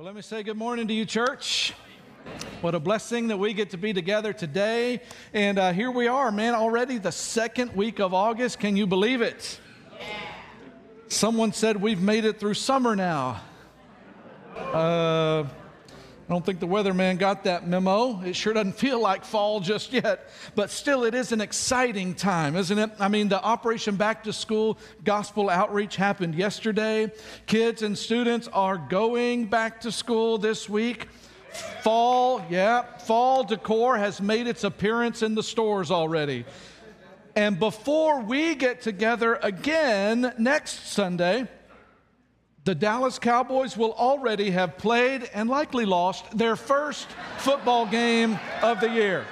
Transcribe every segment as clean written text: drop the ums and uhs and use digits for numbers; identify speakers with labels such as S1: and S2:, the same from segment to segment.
S1: Well, let me say good morning to you, church. What a blessing that we get to be together today. And here we are, man, already the second week of August. Can you believe it? Yeah. Someone said we've made it through summer now. I don't think the weatherman got that memo. It sure doesn't feel like fall just yet, but still it is an exciting time, isn't it? I mean, the Operation Back to School Gospel Outreach happened yesterday. Kids and students are going back to school this week. Fall decor has made its appearance in the stores already. And before we get together again next Sunday, the Dallas Cowboys will already have played and likely lost their first football game of the year.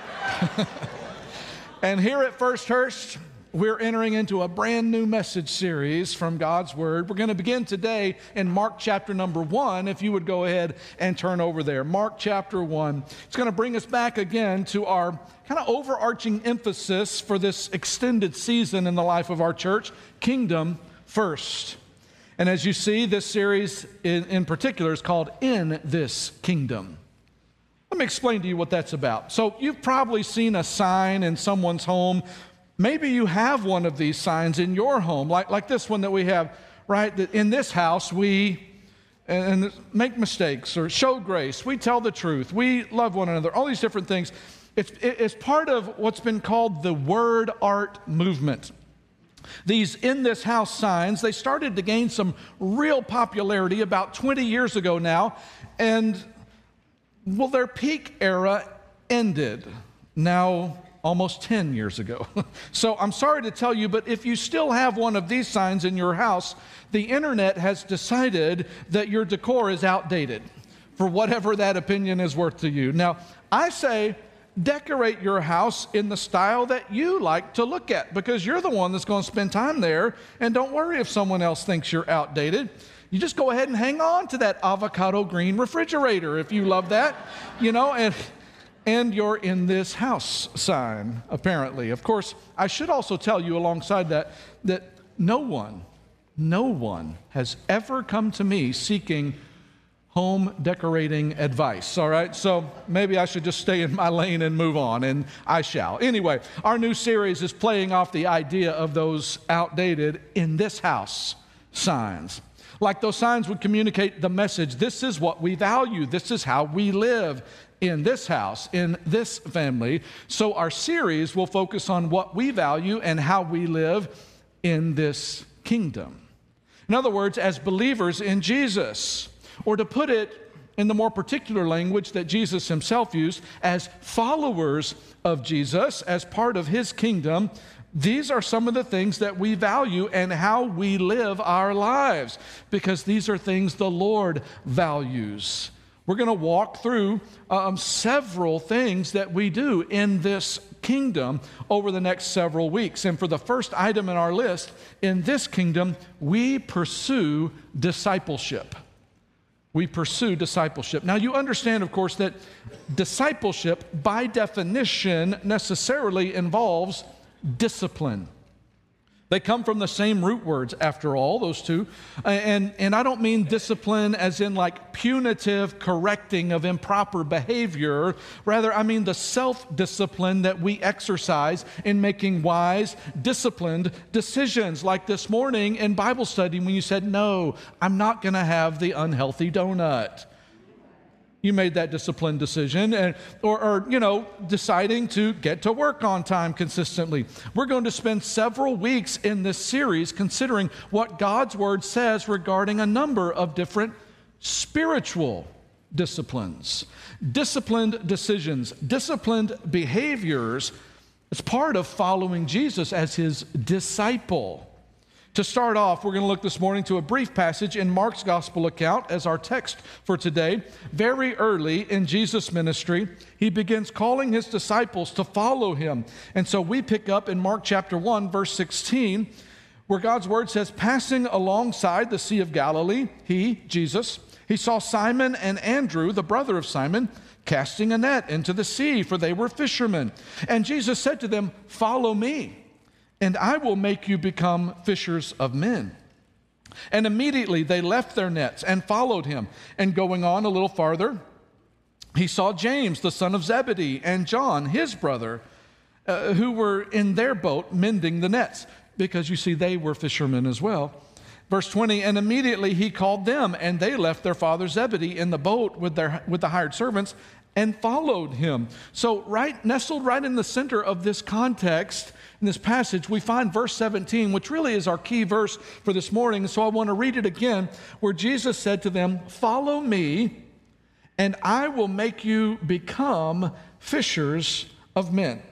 S1: And here at First Hurst, we're entering into a brand new message series from God's Word. We're going to begin today in Mark chapter number 1, if you would go ahead and turn over there. Mark chapter 1. It's going to bring us back again to our kind of overarching emphasis for this extended season in the life of our church, Kingdom First. And as you see, this series in particular is called In This Kingdom. Let me explain to you what that's about. So you've probably seen a sign in someone's home. Maybe you have one of these signs in your home, like this one that we have, right? That in this house, we and make mistakes or show grace. We tell the truth. We love one another. All these different things. It's part of what's been called the word art movement. These in this house signs, they started to gain some real popularity about 20 years ago now. And, well, their peak era ended now almost 10 years ago. So I'm sorry to tell you, but if you still have one of these signs in your house, the internet has decided that your decor is outdated, for whatever that opinion is worth to you. Now, I say, decorate your house in the style that you like to look at, because you're the one that's going to spend time there, and don't worry if someone else thinks you're outdated. You just go ahead and hang on to that avocado green refrigerator if you love that, and you're in this house sign, apparently. Of course, I should also tell you alongside that no one has ever come to me seeking home decorating advice, all right? So maybe I should just stay in my lane and move on, and I shall. Anyway, our new series is playing off the idea of those outdated in this house signs. Like those signs would communicate the message, this is what we value, this is how we live in this house, in this family. So our series will focus on what we value and how we live in this kingdom. In other words, as believers in Jesus. Or to put it in the more particular language that Jesus himself used, as followers of Jesus, as part of his kingdom, these are some of the things that we value and how we live our lives, because these are things the Lord values. We're going to walk through several things that we do in this kingdom over the next several weeks. And for the first item in our list, in this kingdom, we pursue discipleship. We pursue discipleship. Now, you understand, of course, that discipleship, by definition, necessarily involves discipline. They come from the same root words, after all, those two. And I don't mean discipline as in like punitive correcting of improper behavior. Rather, I mean the self-discipline that we exercise in making wise, disciplined decisions. Like this morning in Bible study when you said, no, I'm not going to have the unhealthy donut. You made that disciplined decision, or deciding to get to work on time consistently. We're going to spend several weeks in this series considering what God's Word says regarding a number of different spiritual disciplines. Disciplined decisions, disciplined behaviors. It's part of following Jesus as his disciple. To start off, we're going to look this morning to a brief passage in Mark's gospel account as our text for today. Very early in Jesus' ministry, he begins calling his disciples to follow him. And so we pick up in Mark chapter 1, verse 16, where God's word says, passing alongside the Sea of Galilee, Jesus, he saw Simon and Andrew, the brother of Simon, casting a net into the sea, for they were fishermen. And Jesus said to them, follow me, and I will make you become fishers of men. And immediately they left their nets and followed him. And going on a little farther, he saw James, the son of Zebedee, and John, his brother, who were in their boat mending the nets, because you see, they were fishermen as well. Verse 20, and immediately he called them, and they left their father Zebedee in the boat with the hired servants and followed him. So nestled right in the center of this context, in this passage, we find verse 17, which really is our key verse for this morning. So I want to read it again, where Jesus said to them, "Follow me, and I will make you become fishers of men."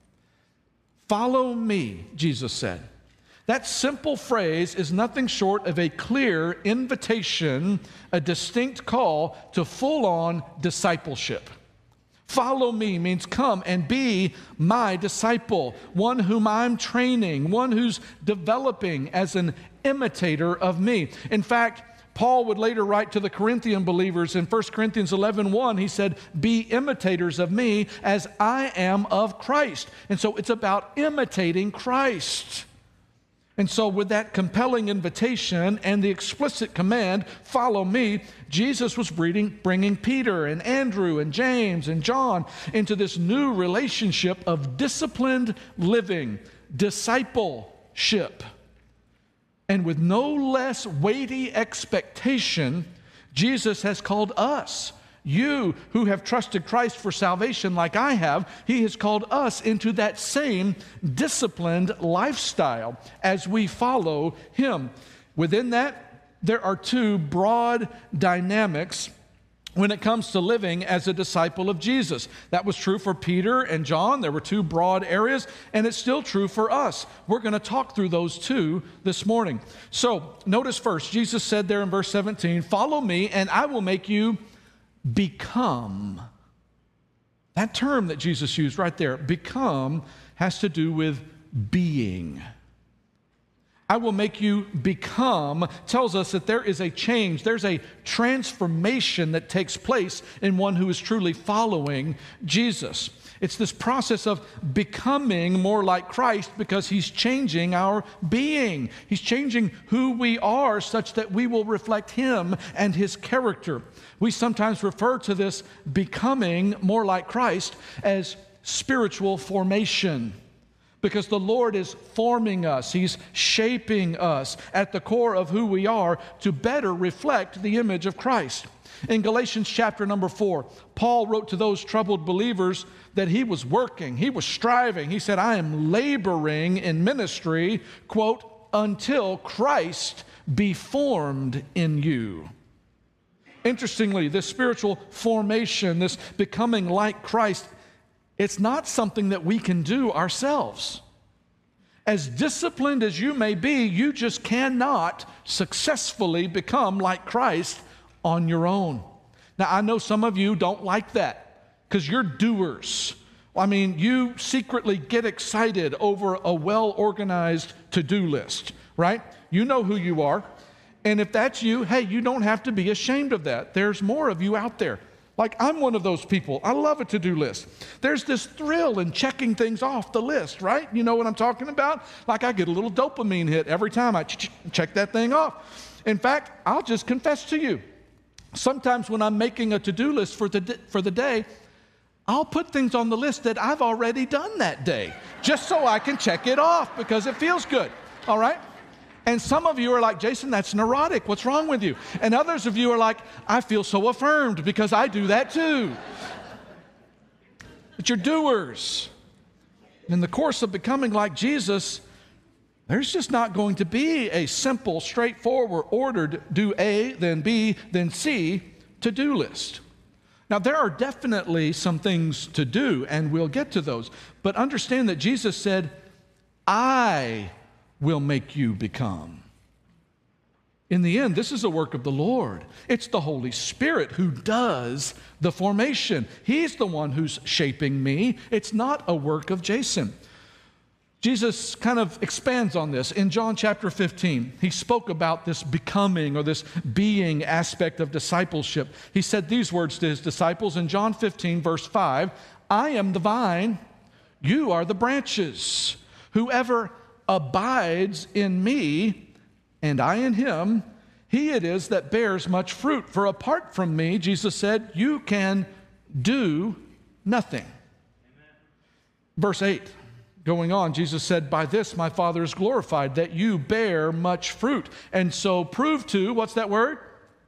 S1: Follow me, Jesus said. That simple phrase is nothing short of a clear invitation, a distinct call to full-on discipleship. Follow me means come and be my disciple, one whom I'm training, one who's developing as an imitator of me. In fact, Paul would later write to the Corinthian believers in 1 Corinthians 11:1, he said, "Be imitators of me as I am of Christ." And so it's about imitating Christ. And so with that compelling invitation and the explicit command, "Follow me," Jesus was bringing Peter and Andrew and James and John into this new relationship of disciplined living, discipleship. And with no less weighty expectation, Jesus has called us, you who have trusted Christ for salvation like I have, he has called us into that same disciplined lifestyle as we follow him. Within that, there are two broad dynamics when it comes to living as a disciple of Jesus. That was true for Peter and John. There were two broad areas, and it's still true for us. We're going to talk through those two this morning. So notice first, Jesus said there in verse 17, "Follow me, and I will make you become." That term that Jesus used right there, become, has to do with being. I will make you become tells us that there is a change, there's a transformation that takes place in one who is truly following Jesus. It's this process of becoming more like Christ because he's changing our being. He's changing who we are such that we will reflect him and his character. We sometimes refer to this becoming more like Christ as spiritual formation, because the Lord is forming us. He's shaping us at the core of who we are to better reflect the image of Christ. In Galatians chapter number 4, Paul wrote to those troubled believers that he was working, he was striving. He said, "I am laboring in ministry," quote, "until Christ be formed in you." Interestingly, this spiritual formation, this becoming like Christ, it's not something that we can do ourselves. As disciplined as you may be, you just cannot successfully become like Christ on your own. Now, I know some of you don't like that because you're doers. I mean, you secretly get excited over a well-organized to-do list, right? You know who you are. And if that's you, hey, you don't have to be ashamed of that. There's more of you out there. Like, I'm one of those people. I love a to-do list. There's this thrill in checking things off the list, right? You know what I'm talking about? Like, I get a little dopamine hit every time I check that thing off. In fact, I'll just confess to you, sometimes when I'm making a to-do list for the day, I'll put things on the list that I've already done that day, just so I can check it off because it feels good, all right? And some of you are like, "Jason, that's neurotic. What's wrong with you?" And others of you are like, "I feel so affirmed because I do that too." But you're doers. In the course of becoming like Jesus, there's just not going to be a simple, straightforward, ordered, do A, then B, then C to-do list. Now, there are definitely some things to do, and we'll get to those. But understand that Jesus said, "I will make you become." In the end, this is a work of the Lord. It's the Holy Spirit who does the formation. He's the one who's shaping me. It's not a work of Jason. Jesus kind of expands on this. In John chapter 15, he spoke about this becoming or this being aspect of discipleship. He said these words to his disciples in John 15, verse 5, "I am the vine, you are the branches. Whoever abides in me and I in him, he it is that bears much fruit. For apart from me, Jesus said, you can do nothing. Amen. Verse 8, going on, Jesus said, by this my Father is glorified, that you bear much fruit. And so prove to, what's that word?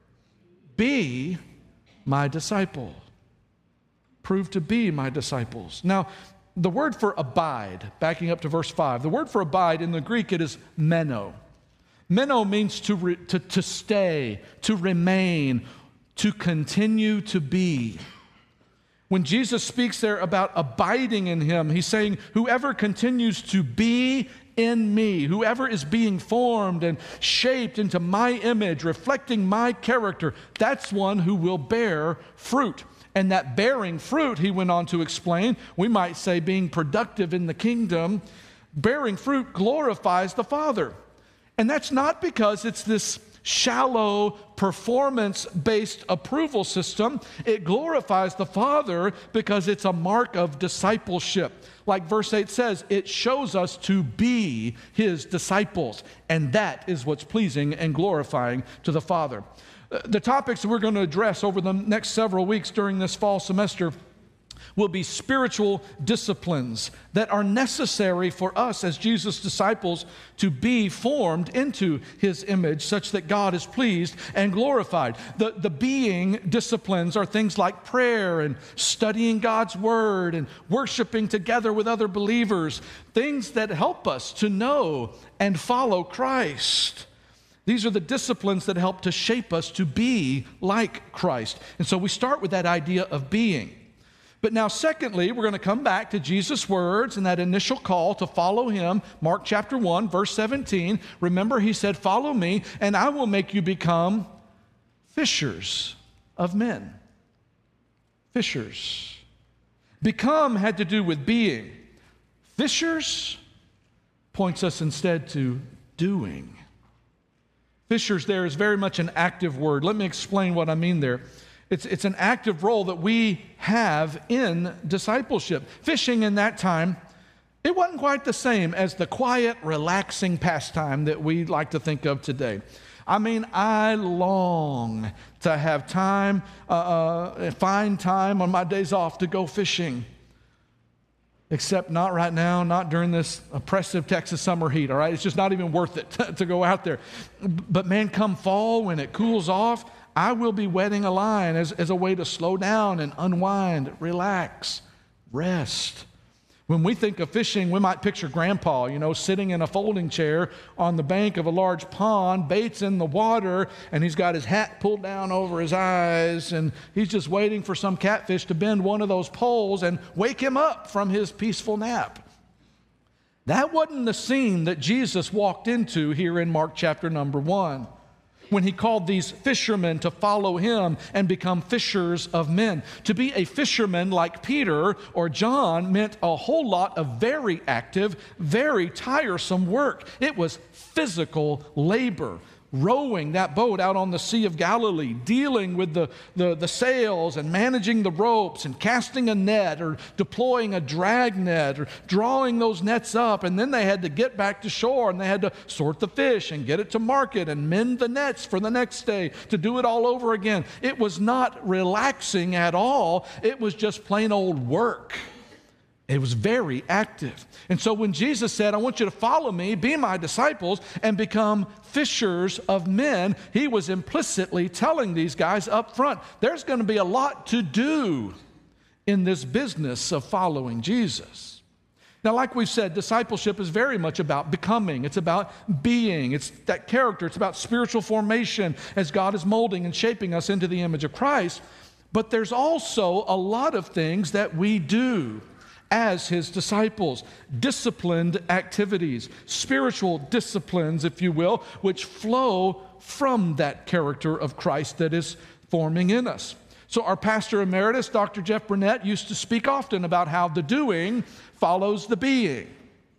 S1: Be my disciple. Prove to be my disciples. Now, the word for abide, backing up to verse 5, the word for abide in the Greek, it is meno. Meno means to stay, to remain, to continue to be. When Jesus speaks there about abiding in him, he's saying, whoever continues to be in me, whoever is being formed and shaped into my image, reflecting my character, that's one who will bear fruit. And that bearing fruit, he went on to explain, we might say being productive in the kingdom, bearing fruit glorifies the Father. And that's not because it's this shallow, performance-based approval system. It glorifies the Father because it's a mark of discipleship. Like verse 8 says, it shows us to be his disciples. And that is what's pleasing and glorifying to the Father. The topics we're going to address over the next several weeks during this fall semester will be spiritual disciplines that are necessary for us as Jesus' disciples to be formed into his image such that God is pleased and glorified. The being disciplines are things like prayer and studying God's word and worshiping together with other believers, things that help us to know and follow Christ. These are the disciplines that help to shape us to be like Christ. And so we start with that idea of being. But now, secondly, we're going to come back to Jesus' words and that initial call to follow him. Mark chapter 1, verse 17. Remember, he said, follow me, and I will make you become fishers of men. Fishers. Become had to do with being. Fishers points us instead to doing. Fishers there is very much an active word. Let me explain what I mean there. It's an active role that we have in discipleship. Fishing in that time, it wasn't quite the same as the quiet, relaxing pastime that we like to think of today. I mean, I long to have time, find time on my days off to go fishing. Except not right now, not during this oppressive Texas summer heat, all right? It's just not even worth it to go out there. But man, come fall, when it cools off, I will be wetting a line as a way to slow down and unwind, relax, rest. When we think of fishing, we might picture Grandpa, sitting in a folding chair on the bank of a large pond, baits in the water, and he's got his hat pulled down over his eyes, and he's just waiting for some catfish to bend one of those poles and wake him up from his peaceful nap. That wasn't the scene that Jesus walked into here in Mark chapter number 1. When he called these fishermen to follow him and become fishers of men. To be a fisherman like Peter or John meant a whole lot of very active, very tiresome work. It was physical labor. Rowing that boat out on the Sea of Galilee, dealing with the sails and managing the ropes and casting a net or deploying a drag net or drawing those nets up, and then they had to get back to shore and they had to sort the fish and get it to market and mend the nets for the next day to do it all over again. It was not relaxing at all. It was just plain old work. It was very active. And so when Jesus said, I want you to follow me, be my disciples, and become fishers of men, he was implicitly telling these guys up front, there's going to be a lot to do in this business of following Jesus. Now, like we've said, discipleship is very much about becoming. It's about being. It's that character. It's about spiritual formation as God is molding and shaping us into the image of Christ. But there's also a lot of things that we do as his disciples, disciplined activities, spiritual disciplines, if you will, which flow from that character of Christ that is forming in us. So our pastor emeritus, Dr. Jeff Burnett, used to speak often about how the doing follows the being.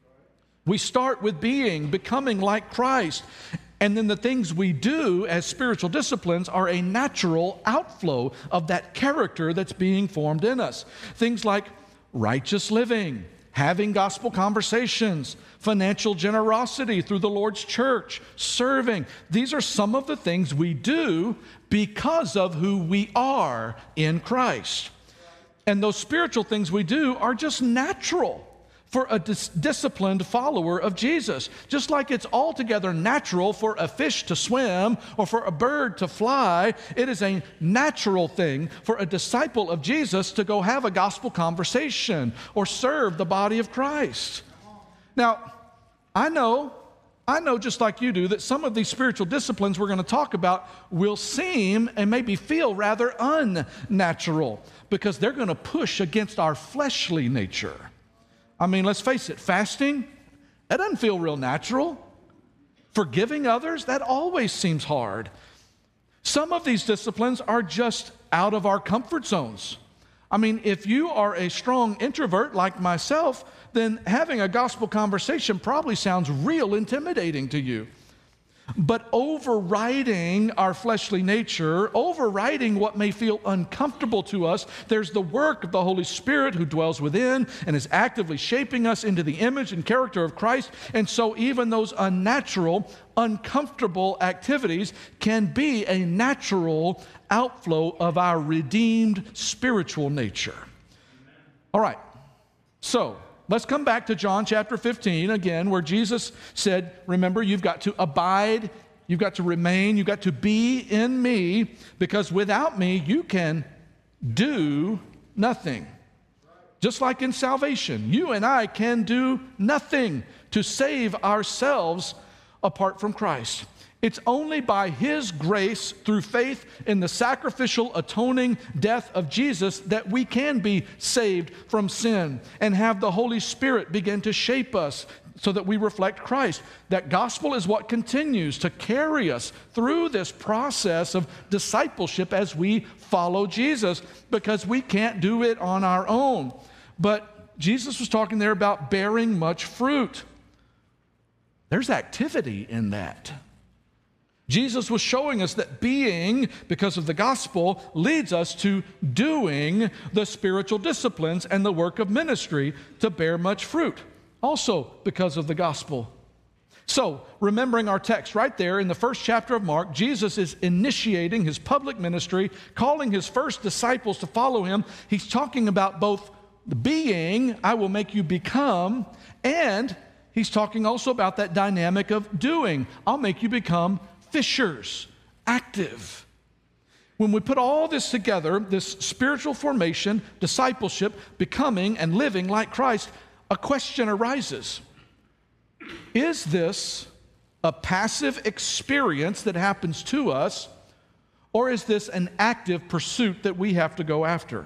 S1: We start with being, becoming like Christ, and then the things we do as spiritual disciplines are a natural outflow of that character that's being formed in us. Things like righteous living, having gospel conversations, financial generosity through the Lord's church, serving. These are some of the things we do because of who we are in Christ. And those spiritual things we do are just natural for a disciplined follower of Jesus. Just like it's altogether natural for a fish to swim or for a bird to fly, it is a natural thing for a disciple of Jesus to go have a gospel conversation or serve the body of Christ. Now, I know just like you do that some of these spiritual disciplines we're going to talk about will seem and maybe feel rather unnatural because they're going to push against our fleshly nature. I mean, let's face it, fasting, that doesn't feel real natural. Forgiving others, that always seems hard. Some of these disciplines are just out of our comfort zones. I mean, if you are a strong introvert like myself, then having a gospel conversation probably sounds real intimidating to you. But overriding our fleshly nature, overriding what may feel uncomfortable to us, there's the work of the Holy Spirit who dwells within and is actively shaping us into the image and character of Christ. And so even those unnatural, uncomfortable activities can be a natural outflow of our redeemed spiritual nature. All right, so let's come back to John chapter 15 again, where Jesus said, remember, you've got to abide, you've got to remain, you've got to be in me, because without me, you can do nothing. Just like in salvation, you and I can do nothing to save ourselves apart from Christ. It's only by His grace through faith in the sacrificial atoning death of Jesus that we can be saved from sin and have the Holy Spirit begin to shape us so that we reflect Christ. That gospel is what continues to carry us through this process of discipleship as we follow Jesus, because we can't do it on our own. But Jesus was talking there about bearing much fruit. There's activity in that. Jesus was showing us that being, because of the gospel, leads us to doing the spiritual disciplines and the work of ministry to bear much fruit, also because of the gospel. So, remembering our text right there in the first chapter of Mark, Jesus is initiating His public ministry, calling His first disciples to follow Him. He's talking about both the being, I will make you become, and He's talking also about that dynamic of doing, I'll make you become fishers, active. When we put all this together, this spiritual formation, discipleship, becoming and living like Christ, a question arises. Is this a passive experience that happens to us, or is this an active pursuit that we have to go after?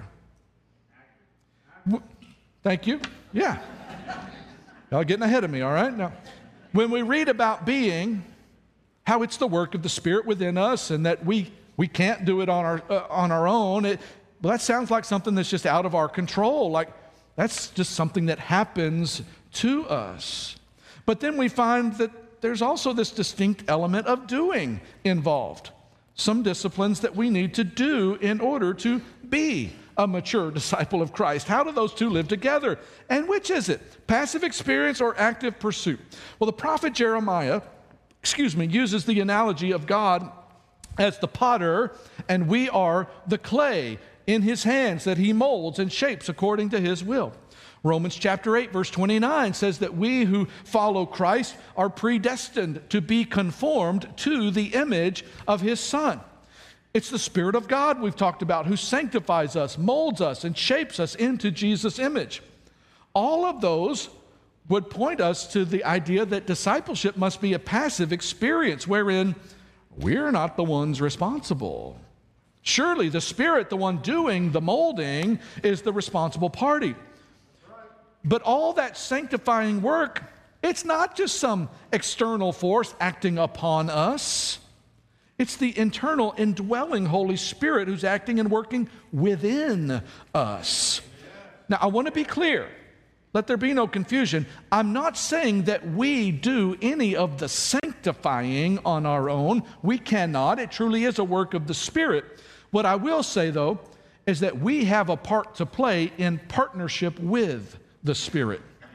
S1: Thank you. Yeah. Y'all getting ahead of me, all right? Now, when we read about being, how it's the work of the Spirit within us and that we can't do it on our own. Well, that sounds like something that's just out of our control. Like that's just something that happens to us. But then we find that there's also this distinct element of doing involved. Some disciplines that we need to do in order to be a mature disciple of Christ. How do those two live together? And which is it? Passive experience or active pursuit? Well, the prophet Jeremiah uses the analogy of God as the potter, and we are the clay in His hands that He molds and shapes according to His will. Romans chapter 8, verse 29 says that we who follow Christ are predestined to be conformed to the image of His Son. It's the Spirit of God we've talked about who sanctifies us, molds us, and shapes us into Jesus' image. All of those would point us to the idea that discipleship must be a passive experience wherein we're not the ones responsible. Surely the Spirit, the one doing the molding, is the responsible party. But all that sanctifying work, it's not just some external force acting upon us. It's the internal indwelling Holy Spirit who's acting and working within us. Now, I want to be clear. Let there be no confusion. I'm not saying that we do any of the sanctifying on our own. We cannot. It truly is a work of the Spirit. What I will say, though, is that we have a part to play in partnership with the Spirit.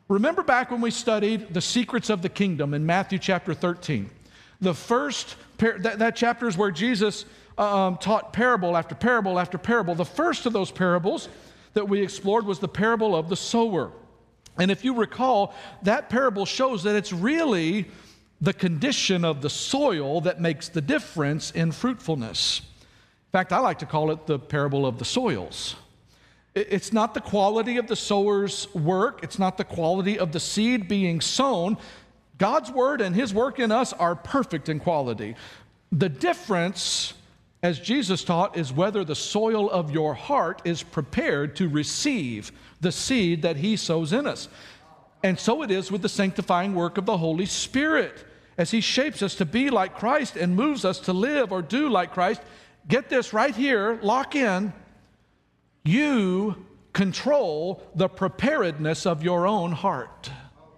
S1: Remember back when we studied the secrets of the kingdom in Matthew chapter 13. The first, that chapter is where Jesus taught parable after parable after parable. The first of those parables that we explored was the parable of the sower. And if you recall, that parable shows that it's really the condition of the soil that makes the difference in fruitfulness. In fact, I like to call it the parable of the soils. It's not the quality of the sower's work. It's not the quality of the seed being sown. God's word and his work in us are perfect in quality. The difference, as Jesus taught, is whether the soil of your heart is prepared to receive the seed that he sows in us. And so it is with the sanctifying work of the Holy Spirit. As he shapes us to be like Christ and moves us to live or do like Christ, get this right here, lock in. You control the preparedness of your own heart.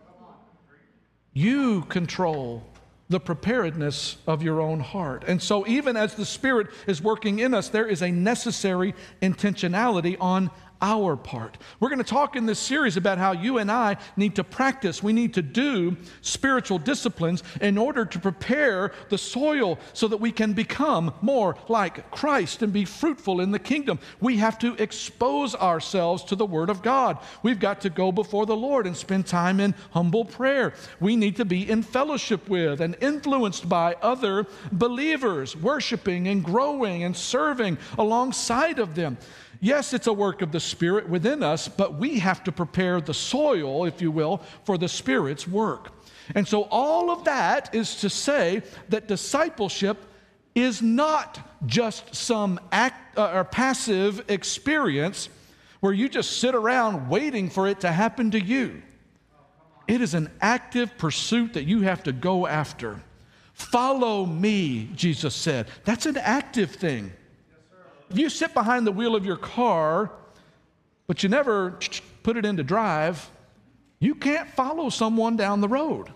S1: You control the preparedness of your own heart. And so even as the Spirit is working in us, there is a necessary intentionality on our part. We're going to talk in this series about how you and I need to practice. We need to do spiritual disciplines in order to prepare the soil so that we can become more like Christ and be fruitful in the kingdom. We have to expose ourselves to the Word of God. We've got to go before the Lord and spend time in humble prayer. We need to be in fellowship with and influenced by other believers, worshiping and growing and serving alongside of them. Yes, it's a work of the Spirit within us, but we have to prepare the soil, if you will, for the Spirit's work. And so all of that is to say that discipleship is not just some or passive experience where you just sit around waiting for it to happen to you. It is an active pursuit that you have to go after. Follow me, Jesus said. That's an active thing. If you sit behind the wheel of your car, but you never put it into drive, you can't follow someone down the road.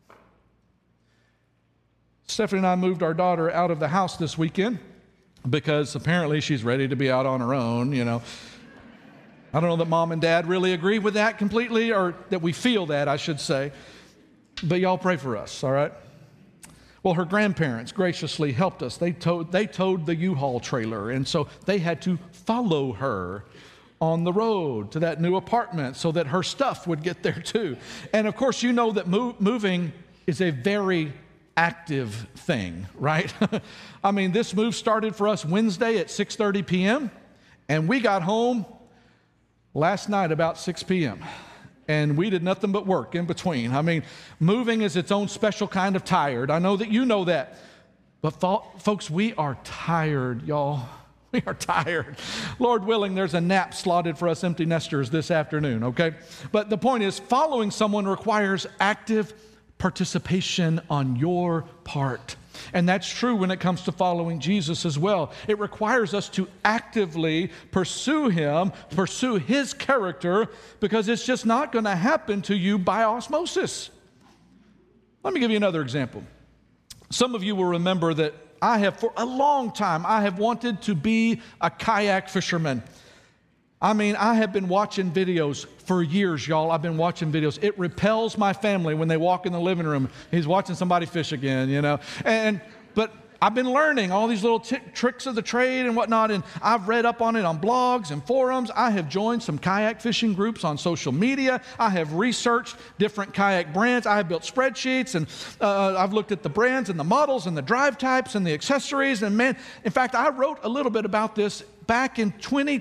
S1: Stephanie and I moved our daughter out of the house this weekend because apparently she's ready to be out on her own, you know. I don't know that mom and dad really agree with that completely, or that we feel that, I should say. But y'all pray for us, all right? Well, her grandparents graciously helped us. They towed the U-Haul trailer, and so they had to follow her on the road to that new apartment so that her stuff would get there too. And of course, you know that moving is a very active thing, right? I mean, this move started for us Wednesday at 6:30 p.m., and we got home last night about 6 p.m., and we did nothing but work in between. I mean, moving is its own special kind of tired. I know that you know that. But folks, we are tired, y'all. We are tired. Lord willing, there's a nap slotted for us empty nesters this afternoon, okay? But the point is, following someone requires active participation on your part. And that's true when it comes to following Jesus as well. It requires us to actively pursue him, pursue his character, because it's just not going to happen to you by osmosis. Let me give you another example. Some of you will remember that for a long time, I have wanted to be a kayak fisherman. I mean, I have been watching videos for years, y'all. I've been watching videos. It repels my family when they walk in the living room. He's watching somebody fish again, you know. But I've been learning all these little tricks of the trade and whatnot, and I've read up on it on blogs and forums. I have joined some kayak fishing groups on social media. I have researched different kayak brands. I have built spreadsheets, and I've looked at the brands and the models and the drive types and the accessories. And man, in fact, I wrote a little bit about this back in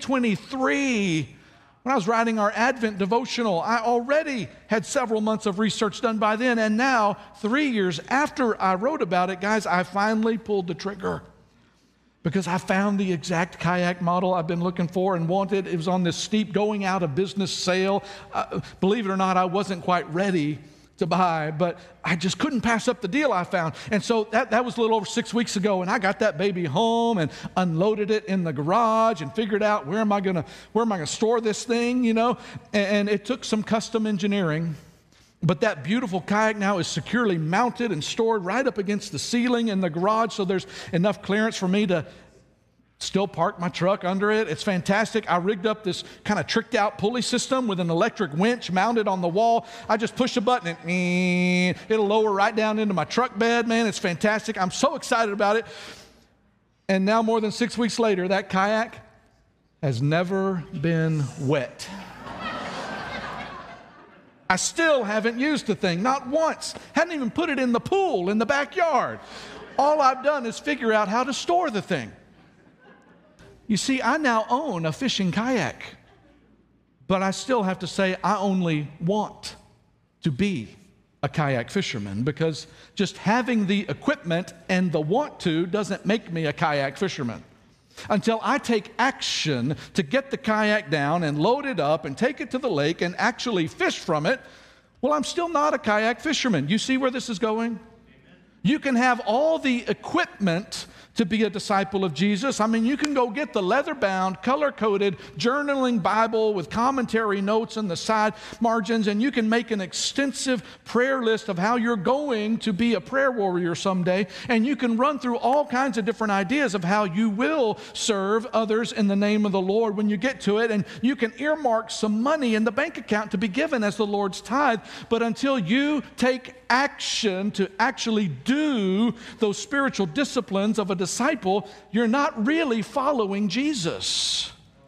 S1: 2023 when I was writing our Advent devotional. I already had several months of research done by then, and now, 3 years after I wrote about it, guys, I finally pulled the trigger because I found the exact kayak model I've been looking for and wanted. It was on this steep going out of business sale. Believe it or not, I wasn't quite ready to buy, but I just couldn't pass up the deal I found. And so that was a little over 6 weeks ago, and I got that baby home and unloaded it in the garage and figured out where am I gonna store this thing, you know? And it took some custom engineering, but that beautiful kayak now is securely mounted and stored right up against the ceiling in the garage, so there's enough clearance for me to Still park my truck under it. It's fantastic. I rigged up this kind of tricked out pulley system with an electric winch mounted on the wall. I just push a button and it'll lower right down into my truck bed. Man, it's fantastic. I'm so excited about it. And now more than 6 weeks later, that kayak has never been wet. I still haven't used the thing, not once. Hadn't even put it in the pool in the backyard. All I've done is figure out how to store the thing. You see, I now own a fishing kayak, but I still have to say I only want to be a kayak fisherman, because just having the equipment and the want to doesn't make me a kayak fisherman. Until I take action to get the kayak down and load it up and take it to the lake and actually fish from it, well, I'm still not a kayak fisherman. You see where this is going? You can have all the equipment to be a disciple of Jesus. I mean, you can go get the leather-bound, color-coded journaling Bible with commentary notes on the side margins, and you can make an extensive prayer list of how you're going to be a prayer warrior someday, and you can run through all kinds of different ideas of how you will serve others in the name of the Lord when you get to it, and you can earmark some money in the bank account to be given as the Lord's tithe. But until you take action to actually do those spiritual disciplines of a disciple, you're not really following Jesus.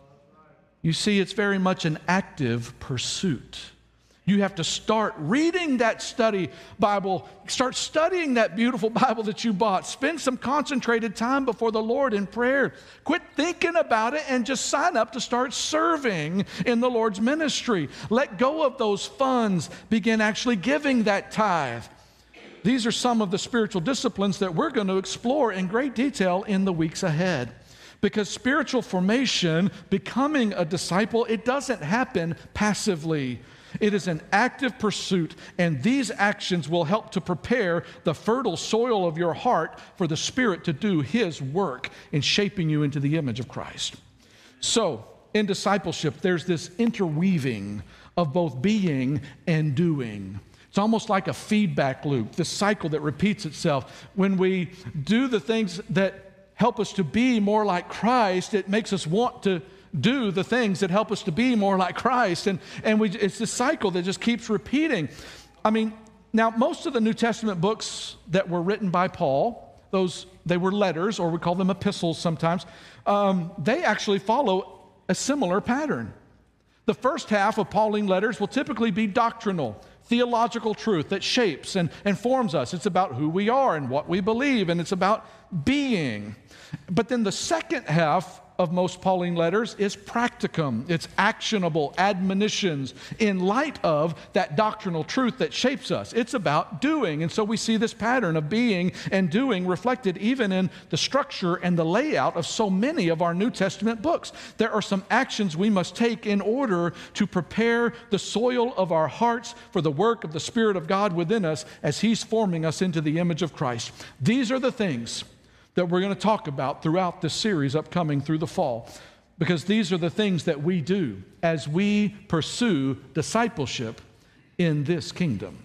S1: You see, it's very much an active pursuit. You have to start reading that study Bible, start studying that beautiful Bible that you bought. Spend some concentrated time before the Lord in prayer. Quit thinking about it and just sign up to start serving in the Lord's ministry. Let go of those funds. Begin actually giving that tithe. These are some of the spiritual disciplines that we're going to explore in great detail in the weeks ahead. Because spiritual formation, becoming a disciple, it doesn't happen passively. It is an active pursuit, and these actions will help to prepare the fertile soil of your heart for the Spirit to do His work in shaping you into the image of Christ. So, in discipleship, there's this interweaving of both being and doing. It's almost like a feedback loop, this cycle that repeats itself. When we do the things that help us to be more like Christ, it makes us want to do the things that help us to be more like Christ. And it's this cycle that just keeps repeating. I mean, now most of the New Testament books that were written by Paul, they were letters, or we call them epistles sometimes, they actually follow a similar pattern. The first half of Pauline letters will typically be doctrinal, theological truth that shapes and forms us. It's about who we are and what we believe, and it's about being. But then the second half of most Pauline letters is practicum. It's actionable admonitions in light of that doctrinal truth that shapes us. It's about doing. And so we see this pattern of being and doing reflected even in the structure and the layout of so many of our New Testament books. There are some actions we must take in order to prepare the soil of our hearts for the work of the Spirit of God within us as He's forming us into the image of Christ. These are the things that we're going to talk about throughout this series upcoming through the fall, because these are the things that we do as we pursue discipleship in this kingdom,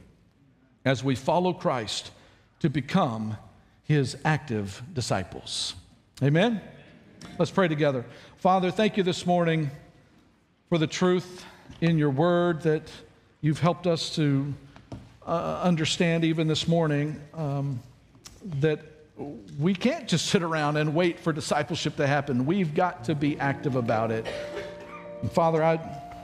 S1: as we follow Christ to become His active disciples. Amen? Let's pray together. Father, thank you this morning for the truth in your word that you've helped us to understand even this morning, that we can't just sit around and wait for discipleship to happen. We've got to be active about it. And Father, I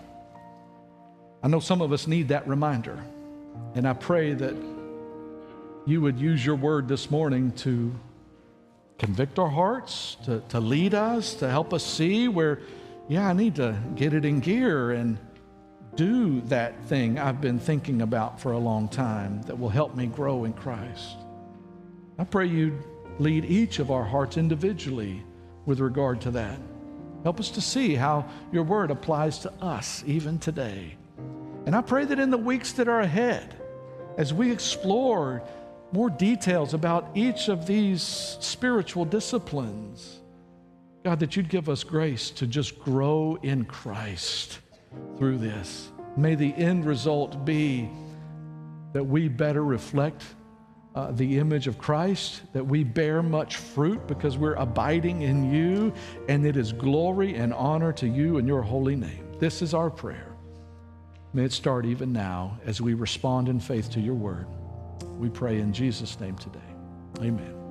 S1: know some of us need that reminder. And I pray that you would use your word this morning to convict our hearts, to lead us, to help us see where, I need to get it in gear and do that thing I've been thinking about for a long time that will help me grow in Christ. I pray you'd lead each of our hearts individually with regard to that. Help us to see how your word applies to us even today. And I pray that in the weeks that are ahead, as we explore more details about each of these spiritual disciplines, God, that you'd give us grace to just grow in Christ through this. May the end result be that we better reflect the image of Christ, that we bear much fruit because we're abiding in you, and it is glory and honor to you in your holy name. This is our prayer. May it start even now as we respond in faith to your word. We pray in Jesus' name today. Amen.